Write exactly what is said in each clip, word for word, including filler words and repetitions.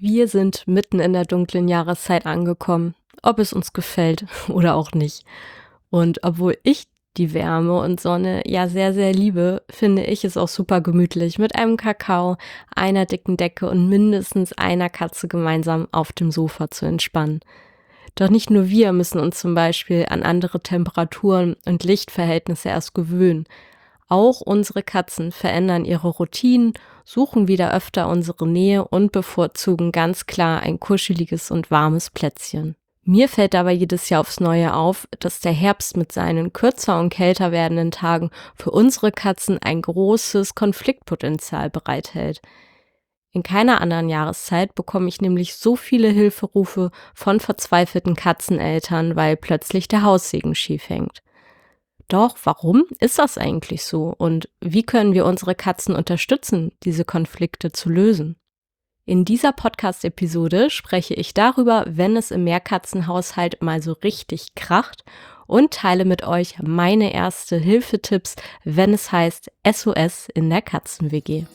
Wir sind mitten in der dunklen Jahreszeit angekommen, ob es uns gefällt oder auch nicht. Und obwohl ich die Wärme und Sonne ja sehr, sehr liebe, finde ich es auch super gemütlich, mit einem Kakao, einer dicken Decke und mindestens einer Katze gemeinsam auf dem Sofa zu entspannen. Doch nicht nur wir müssen uns zum Beispiel an andere Temperaturen und Lichtverhältnisse erst gewöhnen. Auch unsere Katzen verändern ihre Routinen, suchen wieder öfter unsere Nähe und bevorzugen ganz klar ein kuscheliges und warmes Plätzchen. Mir fällt dabei jedes Jahr aufs Neue auf, dass der Herbst mit seinen kürzer und kälter werdenden Tagen für unsere Katzen ein großes Konfliktpotenzial bereithält. In keiner anderen Jahreszeit bekomme ich nämlich so viele Hilferufe von verzweifelten Katzeneltern, weil plötzlich der Haussegen schief hängt. Doch warum ist das eigentlich so und wie können wir unsere Katzen unterstützen, diese Konflikte zu lösen? In dieser Podcast-Episode spreche ich darüber, wenn es im Mehrkatzenhaushalt mal so richtig kracht und teile mit euch meine erste Hilfetipps, wenn es heißt S O S in der Katzen-W G.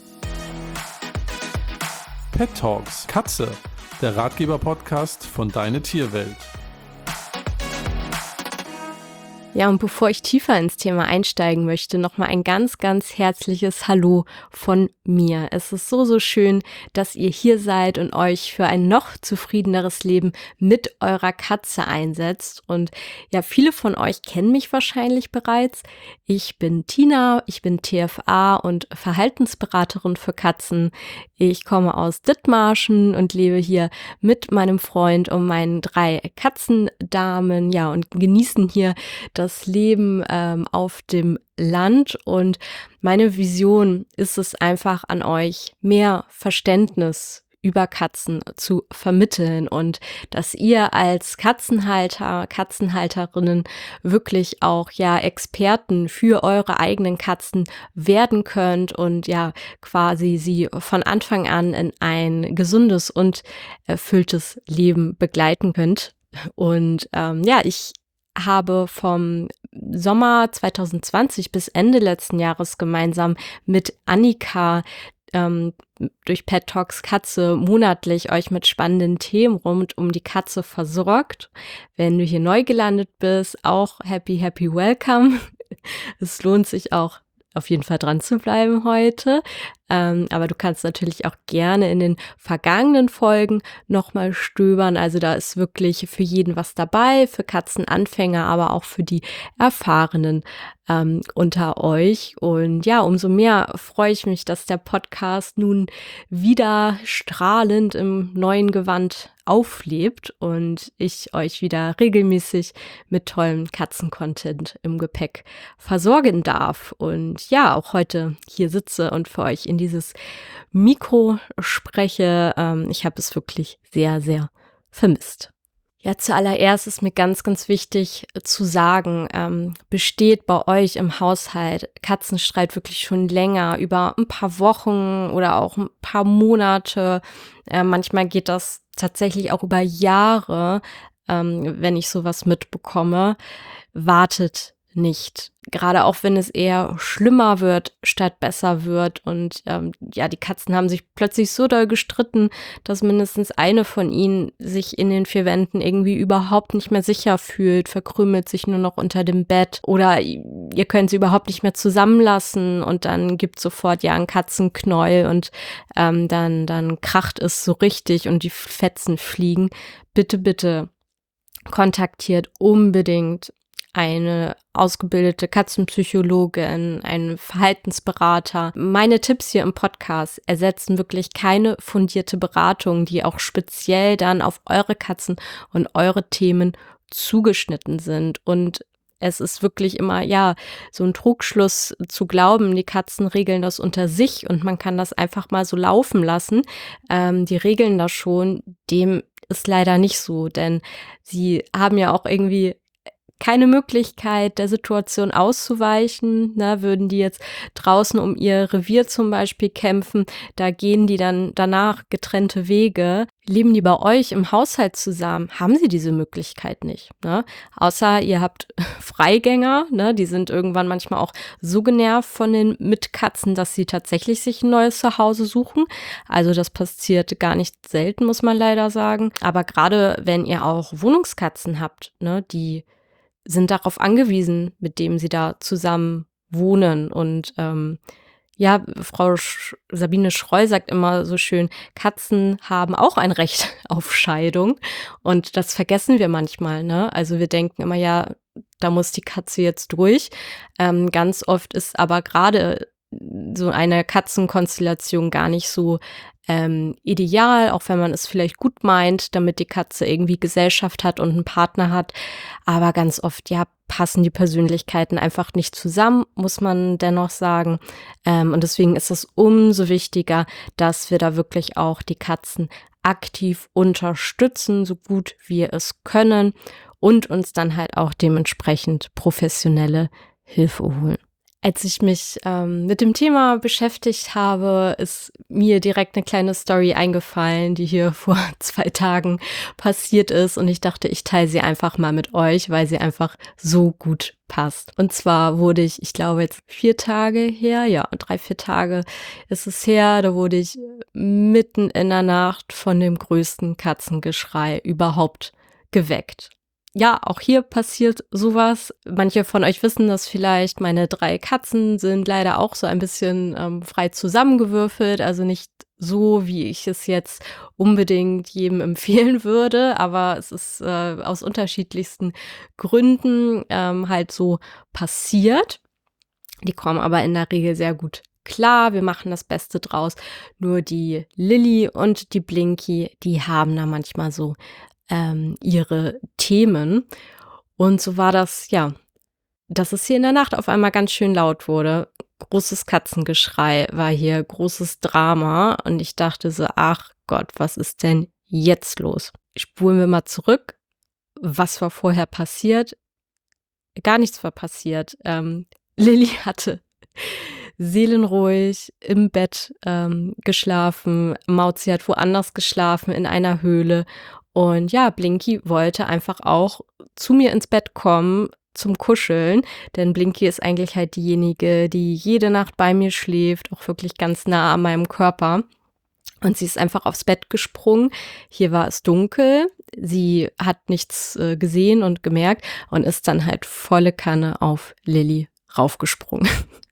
Pet Talks Katze, der Ratgeber-Podcast von Deine Tierwelt. Ja, und bevor ich tiefer ins Thema einsteigen möchte, nochmal ein ganz, ganz herzliches Hallo von mir. Es ist so, so schön, dass ihr hier seid und euch für ein noch zufriedeneres Leben mit eurer Katze einsetzt. Und ja, viele von euch kennen mich wahrscheinlich bereits. Ich bin Tina, ich bin T F A und Verhaltensberaterin für Katzen. Ich komme aus Dithmarschen und lebe hier mit meinem Freund und meinen drei Katzendamen, ja, und genießen hier das Leben ähm, auf dem Land. Und meine Vision ist es einfach an euch, mehr Verständnis über Katzen zu vermitteln und dass ihr als Katzenhalter, Katzenhalterinnen wirklich auch ja Experten für eure eigenen Katzen werden könnt und ja quasi sie von Anfang an in ein gesundes und erfülltes Leben begleiten könnt. Und ähm, ja, ich habe vom Sommer zwanzig zwanzig bis Ende letzten Jahres gemeinsam mit Annika ähm, durch Pet Talks Katze monatlich euch mit spannenden Themen rund um die Katze versorgt. Wenn du hier neu gelandet bist, auch happy, happy welcome. Es lohnt sich auch auf jeden Fall dran zu bleiben heute. Ähm, aber du kannst natürlich auch gerne in den vergangenen Folgen nochmal stöbern. Also da ist wirklich für jeden was dabei, für Katzenanfänger, aber auch für die Erfahrenen ähm, unter euch. Und ja, umso mehr freue ich mich, dass der Podcast nun wieder strahlend im neuen Gewand auflebt und ich euch wieder regelmäßig mit tollem Katzen-Content im Gepäck versorgen darf. Und ja, auch heute hier sitze und für euch in dieses Mikro spreche. Ähm, ich habe es wirklich sehr, sehr vermisst. Ja, zuallererst ist mir ganz, ganz wichtig zu sagen, ähm, besteht bei euch im Haushalt Katzenstreit wirklich schon länger, über ein paar Wochen oder auch ein paar Monate. Äh, manchmal geht das tatsächlich auch über Jahre, ähm, wenn ich sowas mitbekomme. Wartet nicht. Gerade auch wenn es eher schlimmer wird, statt besser wird. Und ähm, ja, die Katzen haben sich plötzlich so doll gestritten, dass mindestens eine von ihnen sich in den vier Wänden irgendwie überhaupt nicht mehr sicher fühlt, verkrümelt sich nur noch unter dem Bett oder ihr könnt sie überhaupt nicht mehr zusammenlassen und dann gibt sofort ja einen Katzenknäuel und ähm, dann, dann kracht es so richtig und die Fetzen fliegen. Bitte, bitte kontaktiert unbedingt eine ausgebildete Katzenpsychologin, einen Verhaltensberater. Meine Tipps hier im Podcast ersetzen wirklich keine fundierte Beratung, die auch speziell dann auf eure Katzen und eure Themen zugeschnitten sind. Und es ist wirklich immer, ja, so ein Trugschluss zu glauben, die Katzen regeln das unter sich und man kann das einfach mal so laufen lassen. Ähm, die regeln das schon. Dem ist leider nicht so, denn sie haben ja auch irgendwie keine Möglichkeit, der Situation auszuweichen, ne? Würden die jetzt draußen um ihr Revier zum Beispiel kämpfen, da gehen die dann danach getrennte Wege. Leben die bei euch im Haushalt zusammen, haben sie diese Möglichkeit nicht, ne? Außer ihr habt Freigänger, ne? Die sind irgendwann manchmal auch so genervt von den Mitkatzen, dass sie tatsächlich sich ein neues Zuhause suchen. Also das passiert gar nicht selten, muss man leider sagen. Aber gerade wenn ihr auch Wohnungskatzen habt, ne, die sind darauf angewiesen, mit dem sie da zusammen wohnen. Und ähm, ja, Frau Sch- Sabine Schreu sagt immer so schön, Katzen haben auch ein Recht auf Scheidung. Und das vergessen wir manchmal, ne? Also wir denken immer, ja, da muss die Katze jetzt durch. Ähm, ganz oft ist aber gerade so eine Katzenkonstellation gar nicht so ähm, ideal, auch wenn man es vielleicht gut meint, damit die Katze irgendwie Gesellschaft hat und einen Partner hat. Aber ganz oft, ja, passen die Persönlichkeiten einfach nicht zusammen, muss man dennoch sagen. Ähm, und deswegen ist es umso wichtiger, dass wir da wirklich auch die Katzen aktiv unterstützen, so gut wir es können und uns dann halt auch dementsprechend professionelle Hilfe holen. Als ich mich ähm, mit dem Thema beschäftigt habe, ist mir direkt eine kleine Story eingefallen, die hier vor zwei Tagen passiert ist. Und ich dachte, ich teile sie einfach mal mit euch, weil sie einfach so gut passt. Und zwar wurde ich, ich glaube jetzt vier Tage her, ja, drei, vier Tage ist es her, da wurde ich mitten in der Nacht von dem größten Katzengeschrei überhaupt geweckt. Ja, auch hier passiert sowas. Manche von euch wissen das vielleicht. Meine drei Katzen sind leider auch so ein bisschen ähm, frei zusammengewürfelt. Also nicht so, wie ich es jetzt unbedingt jedem empfehlen würde. Aber es ist äh, aus unterschiedlichsten Gründen ähm, halt so passiert. Die kommen aber in der Regel sehr gut klar. Wir machen das Beste draus. Nur die Lilly und die Blinky, die haben da manchmal so Ähm, ihre Themen. Und so war das, ja, dass es hier in der Nacht auf einmal ganz schön laut wurde. Großes Katzengeschrei war hier, großes Drama. Und ich dachte so, ach Gott, was ist denn jetzt los? Spulen wir mal zurück. Was war vorher passiert? Gar nichts war passiert. Ähm, Lilly hatte seelenruhig im Bett ähm, geschlafen. Mauzi hat woanders geschlafen, in einer Höhle. Und ja, Blinky wollte einfach auch zu mir ins Bett kommen zum Kuscheln, denn Blinky ist eigentlich halt diejenige, die jede Nacht bei mir schläft, auch wirklich ganz nah an meinem Körper. Und sie ist einfach aufs Bett gesprungen. Hier war es dunkel. Sie hat nichts äh, gesehen und gemerkt und ist dann halt volle Kanne auf Lilly raufgesprungen.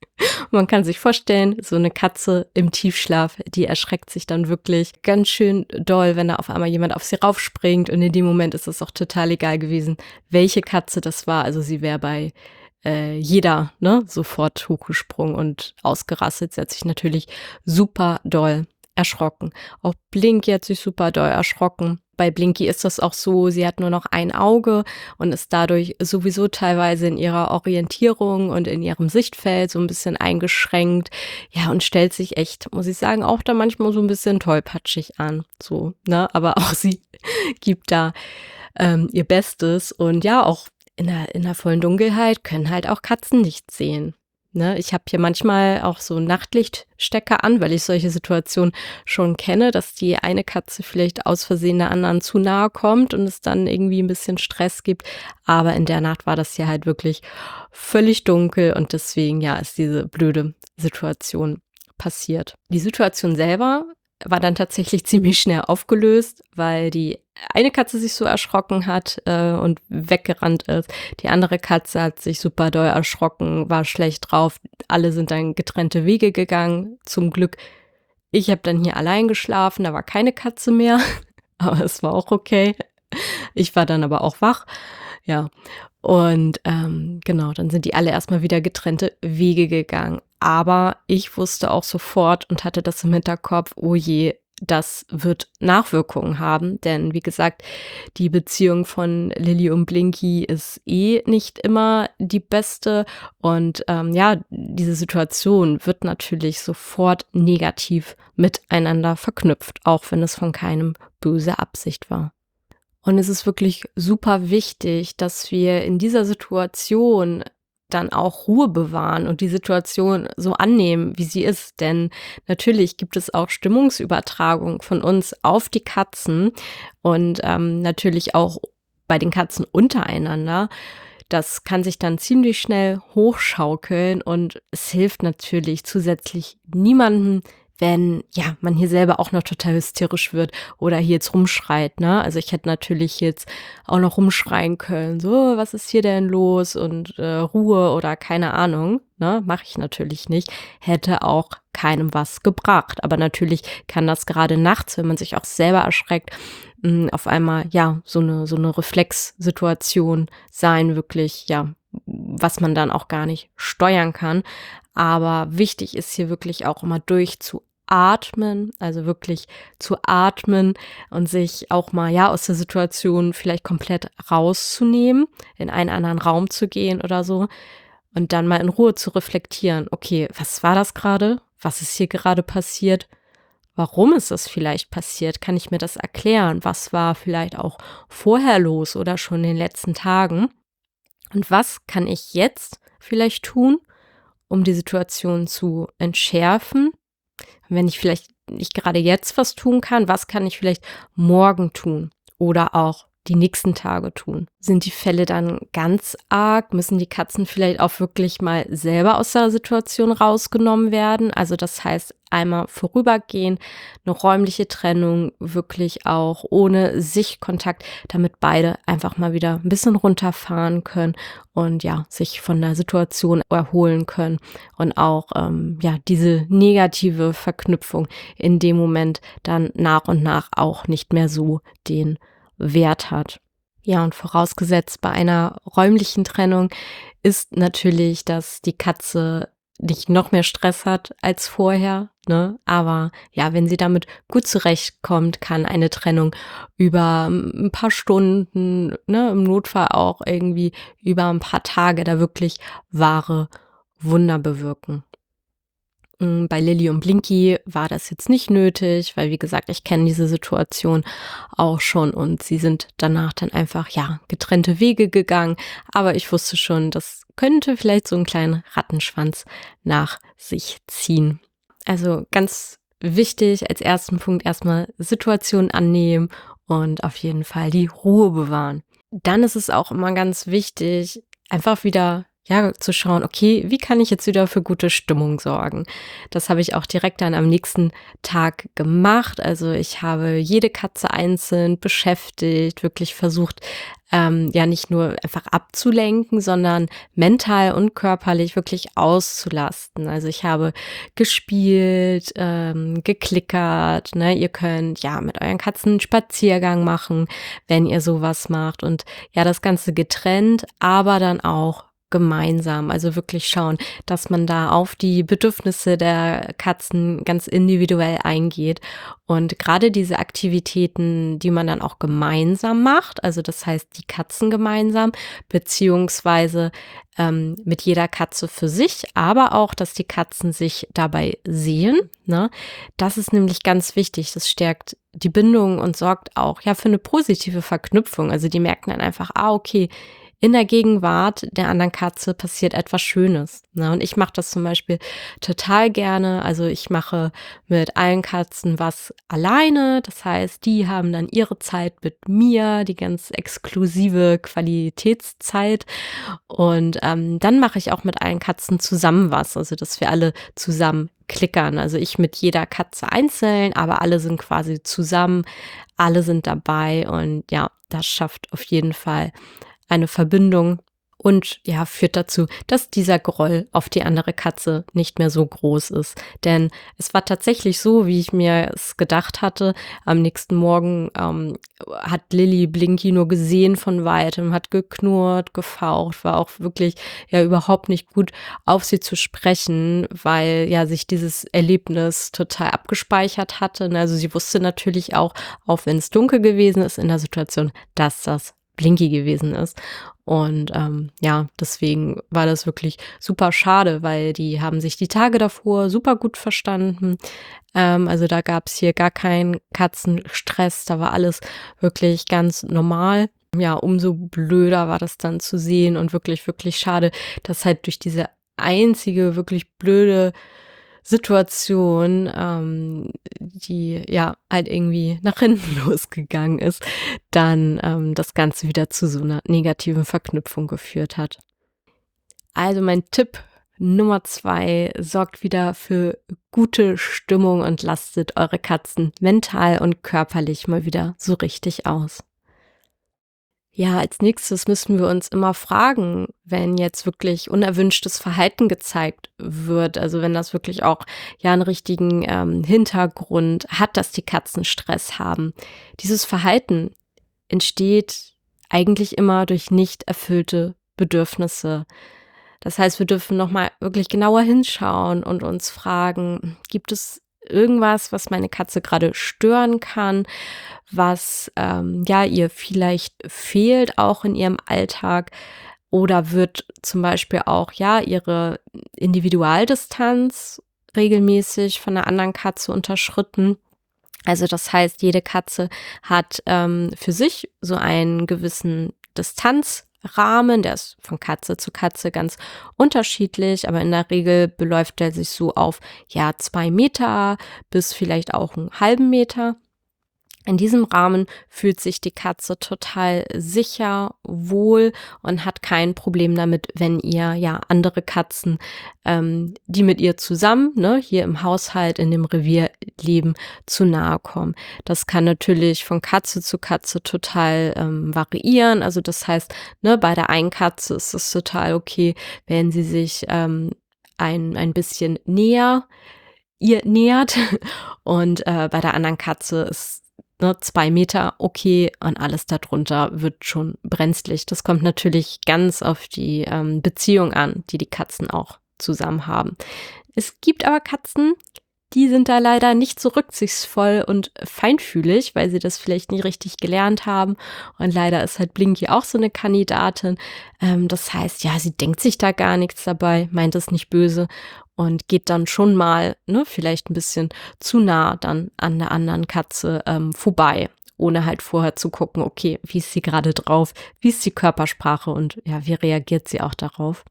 Man kann sich vorstellen, so eine Katze im Tiefschlaf, die erschreckt sich dann wirklich ganz schön doll, wenn da auf einmal jemand auf sie raufspringt. Und in dem Moment ist es auch total egal gewesen, welche Katze das war. Also sie wäre bei äh, jeder ne, sofort hochgesprungen und ausgerastet. Sie hat sich natürlich super doll erschrocken. Auch Blinky hat sich super doll erschrocken. Bei Blinky ist das auch so, sie hat nur noch ein Auge und ist dadurch sowieso teilweise in ihrer Orientierung und in ihrem Sichtfeld so ein bisschen eingeschränkt. Ja, und stellt sich echt, muss ich sagen, auch da manchmal so ein bisschen tollpatschig an. So, ne? Aber auch sie gibt da ähm, ihr Bestes. Und ja, auch in der, in der vollen Dunkelheit können halt auch Katzen nicht sehen. Ne, ich habe hier manchmal auch so Nachtlichtstecker an, weil ich solche Situationen schon kenne, dass die eine Katze vielleicht aus Versehen der anderen zu nahe kommt und es dann irgendwie ein bisschen Stress gibt. Aber in der Nacht war das hier halt wirklich völlig dunkel und deswegen, ja, ist diese blöde Situation passiert. Die Situation selber war dann tatsächlich ziemlich schnell aufgelöst, weil die eine Katze sich so erschrocken hat äh, und weggerannt ist. Die andere Katze hat sich super doll erschrocken, war schlecht drauf. Alle sind dann getrennte Wege gegangen. Zum Glück, ich habe dann hier allein geschlafen, da war keine Katze mehr, aber es war auch okay. Ich war dann aber auch wach, ja. Und ähm, genau, dann sind die alle erstmal wieder getrennte Wege gegangen. Aber ich wusste auch sofort und hatte das im Hinterkopf, oh je, das wird Nachwirkungen haben. Denn wie gesagt, die Beziehung von Lilly und Blinky ist eh nicht immer die beste. Und ähm, ja, diese Situation wird natürlich sofort negativ miteinander verknüpft, auch wenn es von keinem böse Absicht war. Und es ist wirklich super wichtig, dass wir in dieser Situation dann auch Ruhe bewahren und die Situation so annehmen, wie sie ist. Denn natürlich gibt es auch Stimmungsübertragung von uns auf die Katzen und ähm, natürlich auch bei den Katzen untereinander. Das kann sich dann ziemlich schnell hochschaukeln und es hilft natürlich zusätzlich niemandem, wenn, ja, man hier selber auch noch total hysterisch wird oder hier jetzt rumschreit, ne? Also ich hätte natürlich jetzt auch noch rumschreien können, so, was ist hier denn los und äh, Ruhe oder keine Ahnung, ne? Mache ich natürlich nicht. Hätte auch keinem was gebracht. Aber natürlich kann das gerade nachts, wenn man sich auch selber erschreckt, mh, auf einmal, ja, so eine, so eine Reflexsituation sein, wirklich, ja, was man dann auch gar nicht steuern kann. Aber wichtig ist hier wirklich auch immer durchzuatmen, also wirklich zu atmen und sich auch mal, ja, aus der Situation vielleicht komplett rauszunehmen, in einen anderen Raum zu gehen oder so und dann mal in Ruhe zu reflektieren. Okay, was war das gerade? Was ist hier gerade passiert? Warum ist das vielleicht passiert? Kann ich mir das erklären? Was war vielleicht auch vorher los oder schon in den letzten Tagen? Und was kann ich jetzt vielleicht tun, um die Situation zu entschärfen? Wenn ich vielleicht nicht gerade jetzt was tun kann, was kann ich vielleicht morgen tun oder auch die nächsten Tage tun? Sind die Fälle dann ganz arg? Müssen die Katzen vielleicht auch wirklich mal selber aus der Situation rausgenommen werden? Also das heißt, einmal vorübergehen, eine räumliche Trennung, wirklich auch ohne Sichtkontakt, damit beide einfach mal wieder ein bisschen runterfahren können und ja, sich von der Situation erholen können und auch ähm, ja, diese negative Verknüpfung in dem Moment dann nach und nach auch nicht mehr so den Wert hat. Ja, und vorausgesetzt bei einer räumlichen Trennung ist natürlich, dass die Katze nicht noch mehr Stress hat als vorher, ne? Aber ja, wenn sie damit gut zurechtkommt, kann eine Trennung über ein paar Stunden, ne, im Notfall auch irgendwie über ein paar Tage da wirklich wahre Wunder bewirken. Bei Lilly und Blinky war das jetzt nicht nötig, weil wie gesagt, ich kenne diese Situation auch schon und sie sind danach dann einfach, ja, getrennte Wege gegangen. Aber ich wusste schon, das könnte vielleicht so einen kleinen Rattenschwanz nach sich ziehen. Also ganz wichtig als ersten Punkt erstmal Situation annehmen und auf jeden Fall die Ruhe bewahren. Dann ist es auch immer ganz wichtig, einfach wieder ja, zu schauen, okay, wie kann ich jetzt wieder für gute Stimmung sorgen? Das habe ich auch direkt dann am nächsten Tag gemacht. Also ich habe jede Katze einzeln beschäftigt, wirklich versucht, ähm, ja nicht nur einfach abzulenken, sondern mental und körperlich wirklich auszulasten. Also ich habe gespielt, ähm, geklickert, ne? Ihr könnt ja mit euren Katzen einen Spaziergang machen, wenn ihr sowas macht und ja, das Ganze getrennt, aber dann auch gemeinsam, also wirklich schauen, dass man da auf die Bedürfnisse der Katzen ganz individuell eingeht und gerade diese Aktivitäten, die man dann auch gemeinsam macht, also das heißt die Katzen gemeinsam, beziehungsweise ähm, mit jeder Katze für sich, aber auch, dass die Katzen sich dabei sehen, ne? Das ist nämlich ganz wichtig, das stärkt die Bindung und sorgt auch ja für eine positive Verknüpfung, also die merken dann einfach, ah okay, in der Gegenwart der anderen Katze passiert etwas Schönes. Ne? Und ich mache das zum Beispiel total gerne. Also ich mache mit allen Katzen was alleine. Das heißt, die haben dann ihre Zeit mit mir, die ganz exklusive Qualitätszeit. Und ähm, dann mache ich auch mit allen Katzen zusammen was. Also dass wir alle zusammen klickern. Also ich mit jeder Katze einzeln, aber alle sind quasi zusammen. Alle sind dabei. Und ja, das schafft auf jeden Fall eine Verbindung und ja, führt dazu, dass dieser Groll auf die andere Katze nicht mehr so groß ist. Denn es war tatsächlich so, wie ich mir es gedacht hatte. Am nächsten Morgen ähm, hat Lilly Blinky nur gesehen von weitem, hat geknurrt, gefaucht, war auch wirklich ja überhaupt nicht gut auf sie zu sprechen, weil ja sich dieses Erlebnis total abgespeichert hatte. Also sie wusste natürlich auch, auch wenn es dunkel gewesen ist in der Situation, dass das Blinky gewesen ist. Und ähm, ja, deswegen war das wirklich super schade, weil die haben sich die Tage davor super gut verstanden. Ähm, also da gab es hier gar keinen Katzenstress, da war alles wirklich ganz normal. Ja, umso blöder war das dann zu sehen und wirklich, wirklich schade, dass halt durch diese einzige wirklich blöde Situation, ähm, die ja halt irgendwie nach hinten losgegangen ist, dann ähm, das Ganze wieder zu so einer negativen Verknüpfung geführt hat. Also mein Tipp Nummer zwei, sorgt wieder für gute Stimmung und lastet eure Katzen mental und körperlich mal wieder so richtig aus. Ja, als nächstes müssen wir uns immer fragen, wenn jetzt wirklich unerwünschtes Verhalten gezeigt wird, also wenn das wirklich auch ja einen richtigen ähm, Hintergrund hat, dass die Katzen Stress haben. Dieses Verhalten entsteht eigentlich immer durch nicht erfüllte Bedürfnisse. Das heißt, wir dürfen nochmal wirklich genauer hinschauen und uns fragen, gibt es irgendwas, was meine Katze gerade stören kann, was ähm, ja ihr vielleicht fehlt auch in ihrem Alltag, oder wird zum Beispiel auch ja ihre Individualdistanz regelmäßig von einer anderen Katze unterschritten. Also das heißt, jede Katze hat ähm, für sich so einen gewissen Distanzrahmen, der ist von Katze zu Katze ganz unterschiedlich, aber in der Regel beläuft er sich so auf ja zwei Meter bis vielleicht auch einen halben Meter. In diesem Rahmen fühlt sich die Katze total sicher, wohl und hat kein Problem damit, wenn ihr ja andere Katzen, ähm, die mit ihr zusammen, ne, hier im Haushalt, in dem Revier leben, zu nahe kommen. Das kann natürlich von Katze zu Katze total ähm, variieren. Also das heißt, ne, bei der einen Katze ist es total okay, wenn sie sich ähm, ein, ein bisschen näher ihr nähert und äh, bei der anderen Katze ist Ne, zwei Meter, okay, und alles darunter wird schon brenzlig. Das kommt natürlich ganz auf die ähm, Beziehung an, die die Katzen auch zusammen haben. Es gibt aber Katzen, die sind da leider nicht so rücksichtsvoll und feinfühlig, weil sie das vielleicht nie richtig gelernt haben. Und leider ist halt Blinky auch so eine Kandidatin. Ähm, das heißt, ja, sie denkt sich da gar nichts dabei, meint es nicht böse und geht dann schon mal, ne, vielleicht ein bisschen zu nah dann an der anderen Katze ähm, vorbei, ohne halt vorher zu gucken, okay, wie ist sie gerade drauf, wie ist die Körpersprache und ja, wie reagiert sie auch darauf.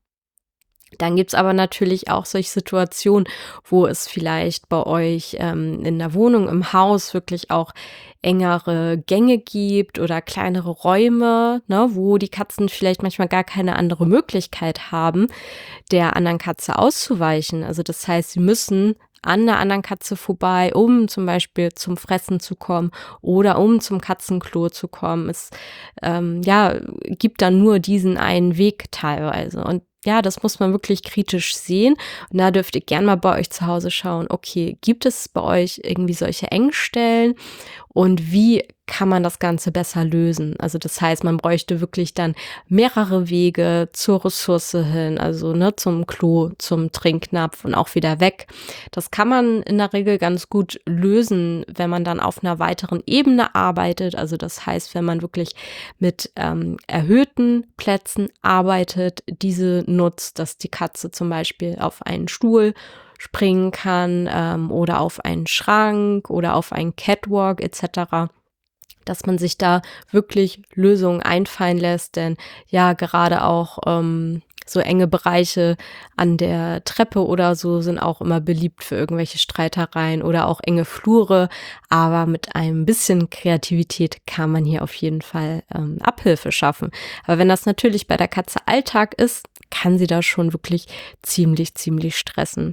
Dann gibt's aber natürlich auch solche Situationen, wo es vielleicht bei euch ähm, in der Wohnung, im Haus wirklich auch engere Gänge gibt oder kleinere Räume, ne, wo die Katzen vielleicht manchmal gar keine andere Möglichkeit haben, der anderen Katze auszuweichen. Also das heißt, sie müssen an der anderen Katze vorbei, um zum Beispiel zum Fressen zu kommen oder um zum Katzenklo zu kommen. Es ähm, ja, gibt dann nur diesen einen Weg teilweise. Und ja, das muss man wirklich kritisch sehen. Und da dürft ihr gerne mal bei euch zu Hause schauen, okay, gibt es bei euch irgendwie solche Engstellen und wie kann man das Ganze besser lösen? Also das heißt, man bräuchte wirklich dann mehrere Wege zur Ressource hin, also ne, zum Klo, zum Trinknapf und auch wieder weg. Das kann man in der Regel ganz gut lösen, wenn man dann auf einer weiteren Ebene arbeitet. Also das heißt, wenn man wirklich mit ähm, erhöhten Plätzen arbeitet, diese nutzt, dass die Katze zum Beispiel auf einen Stuhl springen kann ähm, oder auf einen Schrank oder auf einen Catwalk et cetera, dass man sich da wirklich Lösungen einfallen lässt, denn ja, gerade auch ähm, so enge Bereiche an der Treppe oder so sind auch immer beliebt für irgendwelche Streitereien oder auch enge Flure, aber mit ein bisschen Kreativität kann man hier auf jeden Fall ähm, Abhilfe schaffen. Aber wenn das natürlich bei der Katze Alltag ist, kann sie da schon wirklich ziemlich, ziemlich stressen.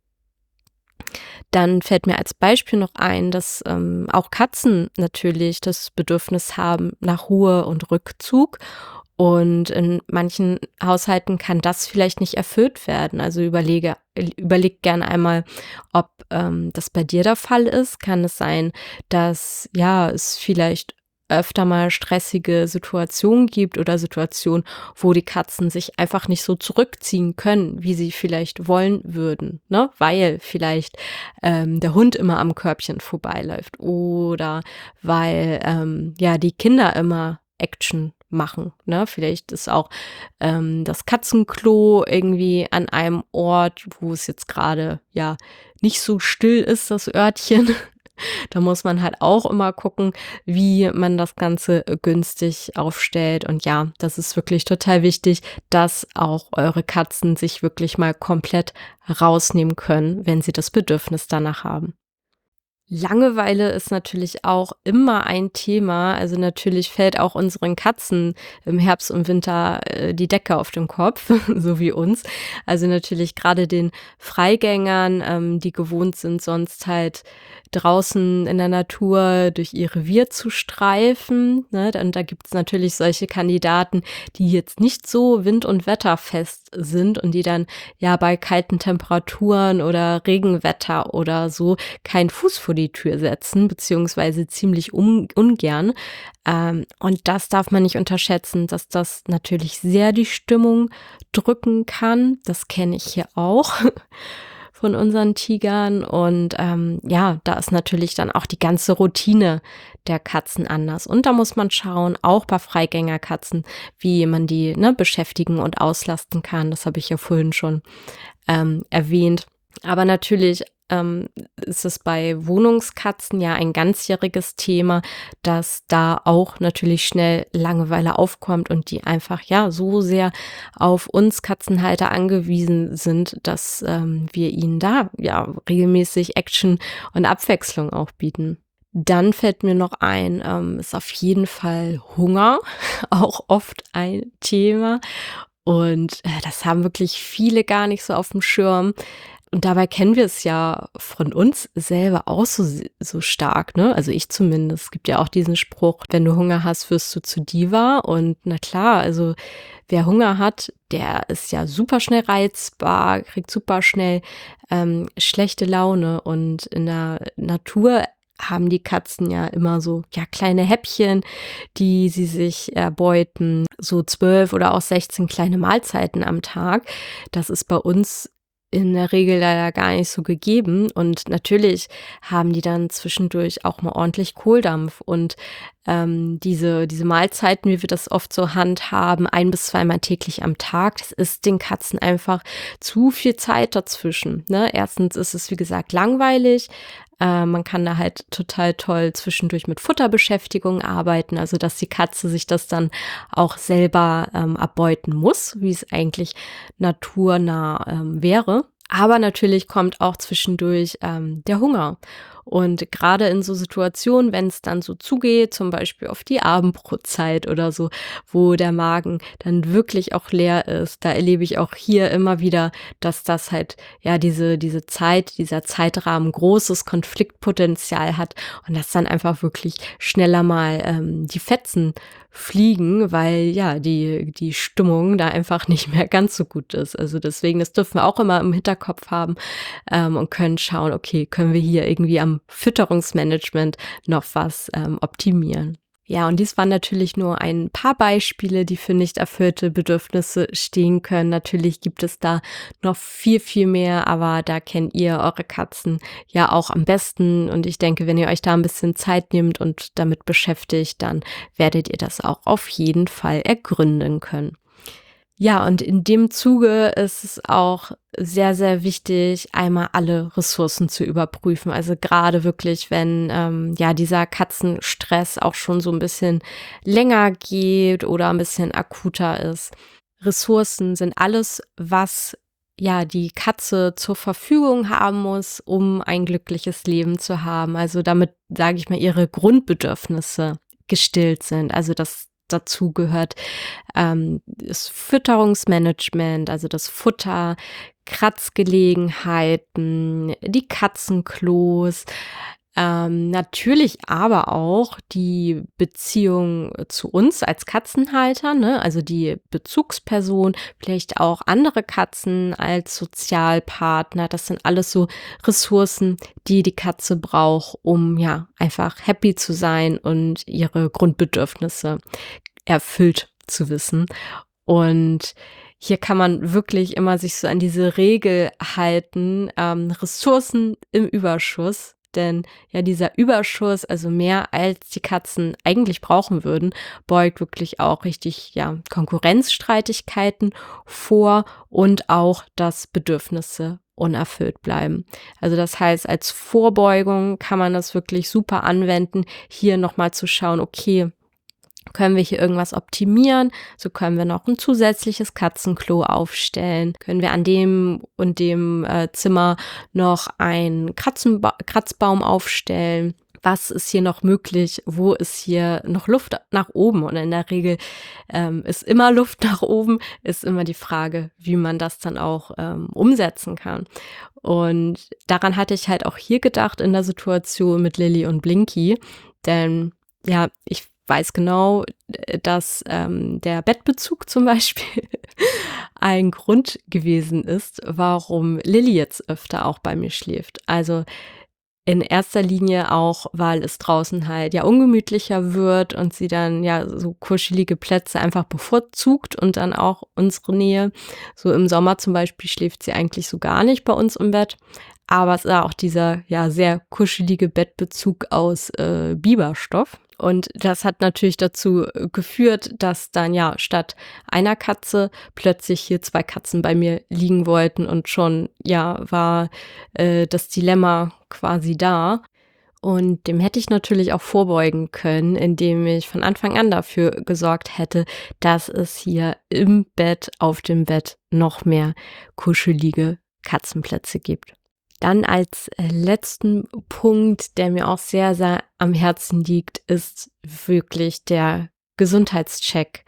Dann fällt mir als Beispiel noch ein, dass ähm, auch Katzen natürlich das Bedürfnis haben nach Ruhe und Rückzug. Und in manchen Haushalten kann das vielleicht nicht erfüllt werden. Also überlege, überleg gerne einmal, ob ähm, das bei dir der Fall ist. Kann es sein, dass ja es vielleicht öfter mal stressige Situationen gibt oder Situationen, wo die Katzen sich einfach nicht so zurückziehen können, wie sie vielleicht wollen würden, ne? Weil vielleicht ähm, der Hund immer am Körbchen vorbeiläuft oder weil ähm, ja die Kinder immer Action machen, ne? Vielleicht ist auch ähm, das Katzenklo irgendwie an einem Ort, wo es jetzt gerade ja nicht so still ist, das Örtchen. Da muss man halt auch immer gucken, wie man das Ganze äh, günstig aufstellt. Und ja, das ist wirklich total wichtig, dass auch eure Katzen sich wirklich mal komplett rausnehmen können, wenn sie das Bedürfnis danach haben. Langeweile ist natürlich auch immer ein Thema. Also natürlich fällt auch unseren Katzen im Herbst und Winter äh, die Decke auf den Kopf, so wie uns. Also natürlich gerade den Freigängern, ähm, die gewohnt sind, sonst halt draußen in der Natur durch ihr Revier zu streifen. Ne? Und da gibt es natürlich solche Kandidaten, die jetzt nicht so wind- und wetterfest sind und die dann ja bei kalten Temperaturen oder Regenwetter oder so keinen Fuß vor die Tür setzen, beziehungsweise ziemlich un- ungern. Ähm, und das darf man nicht unterschätzen, dass das natürlich sehr die Stimmung drücken kann. Das kenne ich hier auch von unseren Tigern. Und ähm, ja, da ist natürlich dann auch die ganze Routine der Katzen anders. Und da muss man schauen, auch bei Freigängerkatzen, wie man die ne, beschäftigen und auslasten kann. Das habe ich ja vorhin schon ähm, erwähnt. Aber natürlich ähm, ist es bei Wohnungskatzen ja ein ganzjähriges Thema, dass da auch natürlich schnell Langeweile aufkommt und die einfach ja so sehr auf uns Katzenhalter angewiesen sind, dass ähm, wir ihnen da ja regelmäßig Action und Abwechslung auch bieten. Dann fällt mir noch ein, ähm, ist auf jeden Fall Hunger, auch oft ein Thema. Und äh, das haben wirklich viele gar nicht so auf dem Schirm. Und dabei kennen wir es ja von uns selber auch so, so stark, ne? Also ich zumindest. Es gibt ja auch diesen Spruch, wenn du Hunger hast, wirst du zu Diva. Und na klar, also wer Hunger hat, der ist ja super schnell reizbar, kriegt super schnell ähm, schlechte Laune. Und in der Natur haben die Katzen ja immer so ja kleine Häppchen, die sie sich erbeuten, so zwölf oder auch sechzehn kleine Mahlzeiten am Tag. Das ist bei uns in der Regel leider gar nicht so gegeben. Und natürlich haben die dann zwischendurch auch mal ordentlich Kohldampf. Und ähm, diese, diese Mahlzeiten, wie wir das oft so handhaben, ein bis zweimal täglich am Tag, das ist den Katzen einfach zu viel Zeit dazwischen. Ne? Erstens ist es, wie gesagt, langweilig. Äh, man kann da halt total toll zwischendurch mit Futterbeschäftigung arbeiten, also dass die Katze sich das dann auch selber ähm, abbeuten muss, wie es eigentlich naturnah ähm, wäre. Aber natürlich kommt auch zwischendurch ähm, der Hunger. Und gerade in so Situationen, wenn es dann so zugeht, zum Beispiel auf die Abendbrotzeit oder so, wo der Magen dann wirklich auch leer ist, da erlebe ich auch hier immer wieder, dass das halt, ja, diese, diese Zeit, dieser Zeitrahmen großes Konfliktpotenzial hat und dass dann einfach wirklich schneller mal ähm, die Fetzen fliegen, weil ja, die, die Stimmung da einfach nicht mehr ganz so gut ist. Also deswegen, das dürfen wir auch immer im Hinterkopf haben ähm, und können schauen, okay, können wir hier irgendwie am Fütterungsmanagement noch was ähm, optimieren. Ja, und dies waren natürlich nur ein paar Beispiele, die für nicht erfüllte Bedürfnisse stehen können. Natürlich gibt es da noch viel, viel mehr, aber da kennt ihr eure Katzen ja auch am besten. Und ich denke, wenn ihr euch da ein bisschen Zeit nehmt und damit beschäftigt, dann werdet ihr das auch auf jeden Fall ergründen können. Ja, und in dem Zuge ist es auch sehr, sehr wichtig, einmal alle Ressourcen zu überprüfen. Also gerade wirklich, wenn ähm, ja dieser Katzenstress auch schon so ein bisschen länger geht oder ein bisschen akuter ist. Ressourcen sind alles, was ja die Katze zur Verfügung haben muss, um ein glückliches Leben zu haben. Also damit, sage ich mal, ihre Grundbedürfnisse gestillt sind. Also das dazu gehört ähm, das Fütterungsmanagement, also das Futter, Kratzgelegenheiten, die Katzenklos, ähm, natürlich aber auch die Beziehung zu uns als Katzenhalter, ne? Also die Bezugsperson, vielleicht auch andere Katzen als Sozialpartner. Das sind alles so Ressourcen, die die Katze braucht, um ja einfach happy zu sein und ihre Grundbedürfnisse erfüllt zu wissen. Und hier kann man wirklich immer sich so an diese Regel halten, ähm, Ressourcen im Überschuss denn ja, dieser Überschuss, also mehr als die Katzen eigentlich brauchen würden, beugt wirklich auch richtig, ja, Konkurrenzstreitigkeiten vor und auch, dass Bedürfnisse unerfüllt bleiben. Also das heißt, als Vorbeugung kann man das wirklich super anwenden, hier nochmal zu schauen, okay, können wir hier irgendwas optimieren? So können wir noch ein zusätzliches Katzenklo aufstellen. Können wir an dem und dem äh, Zimmer noch einen Katzenba- Kratzbaum aufstellen? Was ist hier noch möglich? Wo ist hier noch Luft nach oben? Und in der Regel ähm, ist immer Luft nach oben, ist immer die Frage, wie man das dann auch ähm, umsetzen kann. Und daran hatte ich halt auch hier gedacht in der Situation mit Lilly und Blinky, denn ja, ich weiß genau, dass ähm, der Bettbezug zum Beispiel ein Grund gewesen ist, warum Lilly jetzt öfter auch bei mir schläft. Also in erster Linie auch, weil es draußen halt ja ungemütlicher wird und sie dann ja so kuschelige Plätze einfach bevorzugt und dann auch unsere Nähe. So im Sommer zum Beispiel schläft sie eigentlich so gar nicht bei uns im Bett. Aber es ist auch dieser ja sehr kuschelige Bettbezug aus äh, Biberstoff. Und das hat natürlich dazu geführt, dass dann ja statt einer Katze plötzlich hier zwei Katzen bei mir liegen wollten und schon ja war äh, das Dilemma quasi da. Und dem hätte ich natürlich auch vorbeugen können, indem ich von Anfang an dafür gesorgt hätte, dass es hier im Bett, auf dem Bett noch mehr kuschelige Katzenplätze gibt. Dann als letzten Punkt, der mir auch sehr, sehr am Herzen liegt, ist wirklich der Gesundheitscheck.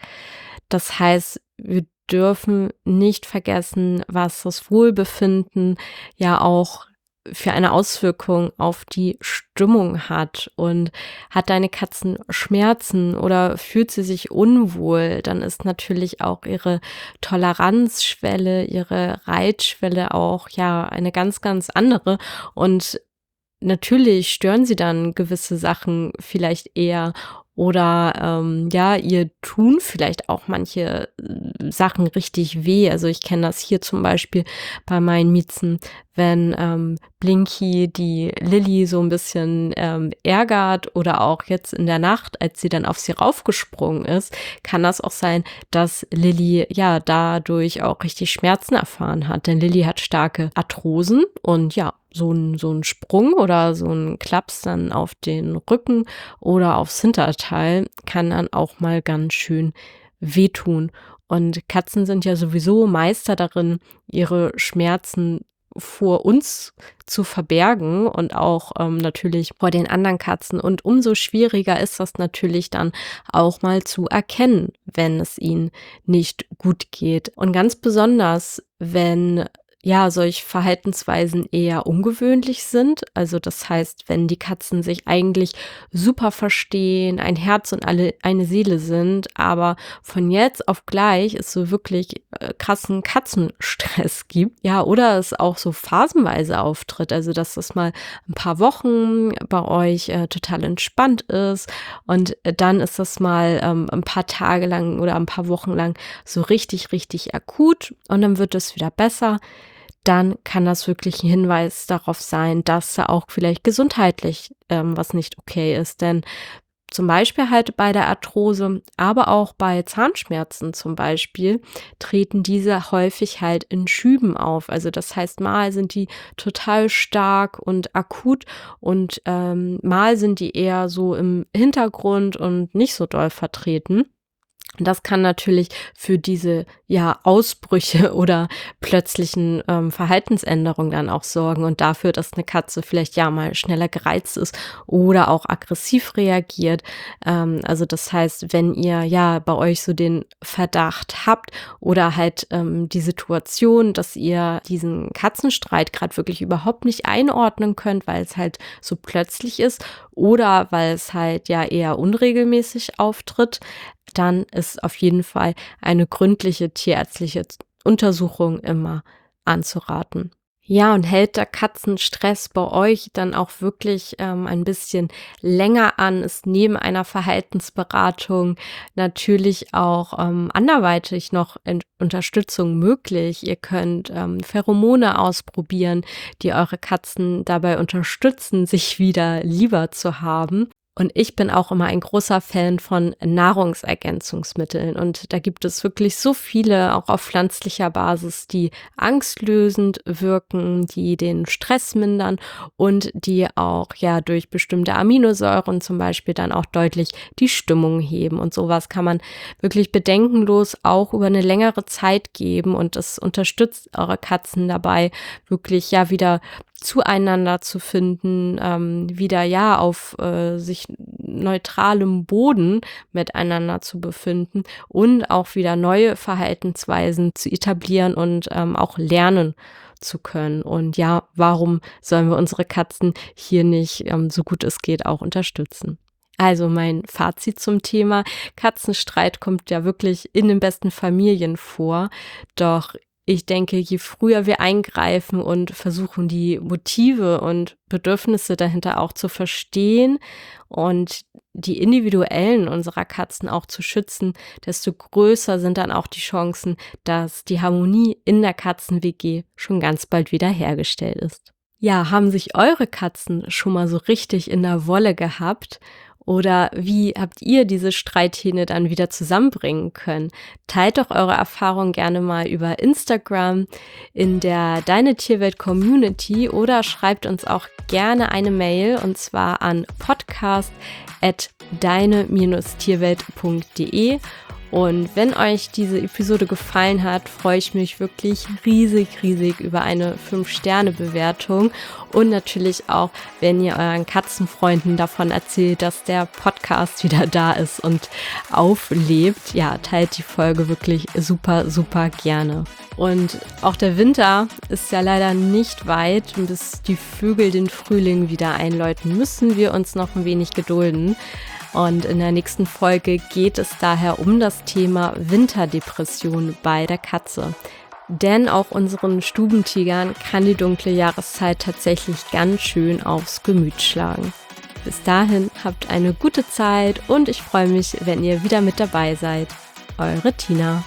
Das heißt, wir dürfen nicht vergessen, was das Wohlbefinden ja auch für eine Auswirkung auf die Stimmung hat. Und hat deine Katzen Schmerzen oder fühlt sie sich unwohl, dann ist natürlich auch ihre Toleranzschwelle, ihre Reizschwelle auch ja eine ganz, ganz andere. Und natürlich stören sie dann gewisse Sachen vielleicht eher oder ähm, ja, ihr tun vielleicht auch manche äh, Sachen richtig weh. Also ich kenne das hier zum Beispiel bei meinen Miezen, wenn ähm, Blinky die Lilly so ein bisschen ähm, ärgert oder auch jetzt in der Nacht, als sie dann auf sie raufgesprungen ist, kann das auch sein, dass Lilly ja dadurch auch richtig Schmerzen erfahren hat. Denn Lilly hat starke Arthrosen und ja, so ein, so ein Sprung oder so ein Klaps dann auf den Rücken oder aufs Hinterteil kann dann auch mal ganz schön wehtun. Und Katzen sind ja sowieso Meister darin, ihre Schmerzen vor uns zu verbergen und auch ähm, natürlich vor den anderen Katzen. Und umso schwieriger ist das natürlich dann auch mal zu erkennen, wenn es ihnen nicht gut geht. Und ganz besonders, wenn ja, solche Verhaltensweisen eher ungewöhnlich sind. Also das heißt, wenn die Katzen sich eigentlich super verstehen, ein Herz und alle eine Seele sind, aber von jetzt auf gleich es so wirklich äh, krassen Katzenstress gibt. Ja, oder es auch so phasenweise auftritt. Also dass das mal ein paar Wochen bei euch äh, total entspannt ist und äh, dann ist das mal ähm, ein paar Tage lang oder ein paar Wochen lang so richtig, richtig akut und dann wird es wieder besser. Dann kann das wirklich ein Hinweis darauf sein, dass da auch vielleicht gesundheitlich ähm, was nicht okay ist. Denn zum Beispiel halt bei der Arthrose, aber auch bei Zahnschmerzen zum Beispiel, treten diese häufig halt in Schüben auf. Also das heißt, mal sind die total stark und akut und ähm, mal sind die eher so im Hintergrund und nicht so doll vertreten. Das kann natürlich für diese ja Ausbrüche oder plötzlichen ähm, Verhaltensänderungen dann auch sorgen und dafür, dass eine Katze vielleicht ja mal schneller gereizt ist oder auch aggressiv reagiert. Ähm, also das heißt, wenn ihr ja bei euch so den Verdacht habt oder halt ähm, die Situation, dass ihr diesen Katzenstreit gerade wirklich überhaupt nicht einordnen könnt, weil es halt so plötzlich ist oder weil es halt ja eher unregelmäßig auftritt, dann ist auf jeden Fall eine gründliche tierärztliche Untersuchung immer anzuraten. Ja, und hält der Katzenstress bei euch dann auch wirklich ähm, ein bisschen länger an, ist neben einer Verhaltensberatung natürlich auch ähm, anderweitig noch Ent- Unterstützung möglich. Ihr könnt ähm, Pheromone ausprobieren, die eure Katzen dabei unterstützen, sich wieder lieber zu haben. Und ich bin auch immer ein großer Fan von Nahrungsergänzungsmitteln. Und da gibt es wirklich so viele, auch auf pflanzlicher Basis, die angstlösend wirken, die den Stress mindern und die auch ja durch bestimmte Aminosäuren zum Beispiel dann auch deutlich die Stimmung heben. Und sowas kann man wirklich bedenkenlos auch über eine längere Zeit geben. Und es unterstützt eure Katzen dabei, wirklich ja wieder zueinander zu finden, ähm, wieder ja auf äh, sich neutralem Boden miteinander zu befinden und auch wieder neue Verhaltensweisen zu etablieren und ähm, auch lernen zu können. Und ja, warum sollen wir unsere Katzen hier nicht, ähm, so gut es geht, auch unterstützen? Also mein Fazit zum Thema: Katzenstreit kommt ja wirklich in den besten Familien vor, doch ich denke, je früher wir eingreifen und versuchen, die Motive und Bedürfnisse dahinter auch zu verstehen und die individuellen unserer Katzen auch zu schützen, desto größer sind dann auch die Chancen, dass die Harmonie in der Katzen-W G schon ganz bald wieder hergestellt ist. Ja, haben sich eure Katzen schon mal so richtig in der Wolle gehabt? Oder wie habt ihr diese Streithähne dann wieder zusammenbringen können? Teilt doch eure Erfahrungen gerne mal über Instagram in der Deine Tierwelt Community oder schreibt uns auch gerne eine Mail, und zwar an podcast at deine tierwelt punkt de. Und wenn euch diese Episode gefallen hat, freue ich mich wirklich riesig, riesig über eine fünf Sterne Bewertung und natürlich auch, wenn ihr euren Katzenfreunden davon erzählt, dass der Podcast wieder da ist und auflebt. Ja, teilt die Folge wirklich super, super gerne. Und auch der Winter ist ja leider nicht weit. Bis die Vögel den Frühling wieder einläuten, müssen wir uns noch ein wenig gedulden. Und in der nächsten Folge geht es daher um das Thema Winterdepression bei der Katze. Denn auch unseren Stubentigern kann die dunkle Jahreszeit tatsächlich ganz schön aufs Gemüt schlagen. Bis dahin habt eine gute Zeit und ich freue mich, wenn ihr wieder mit dabei seid. Eure Tina.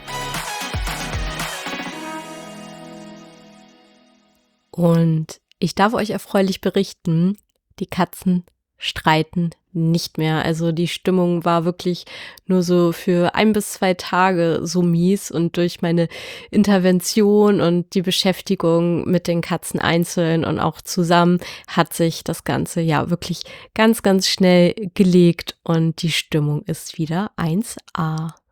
Und ich darf euch erfreulich berichten, die Katzen streiten nicht mehr. Also die Stimmung war wirklich nur so für ein bis zwei Tage so mies und durch meine Intervention und die Beschäftigung mit den Katzen einzeln und auch zusammen hat sich das Ganze ja wirklich ganz, ganz schnell gelegt und die Stimmung ist wieder eins a.